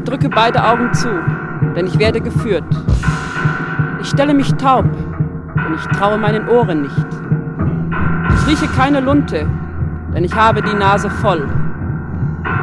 drücke beide Augen zu, denn ich werde geführt. Ich stelle mich taub, denn ich traue meinen Ohren nicht. Ich rieche keine Lunte, denn ich habe die Nase voll.